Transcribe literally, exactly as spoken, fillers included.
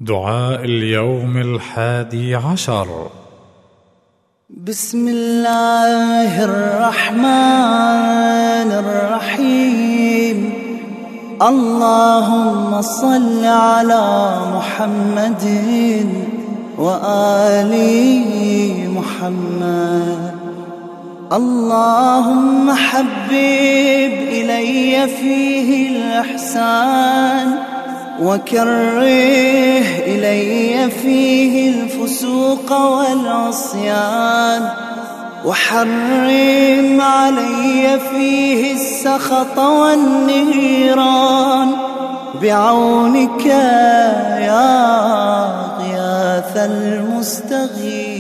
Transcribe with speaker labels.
Speaker 1: دعاء اليوم الحادي عشر.
Speaker 2: بسم الله الرحمن الرحيم. اللهم صل على محمد وآل محمد. اللهم حبب إلي فيه الإحسان وكره إلي فيه الفسوق والعصيان وحرم علي فيه السخط والنيران بعونك يا غياث المستغيث.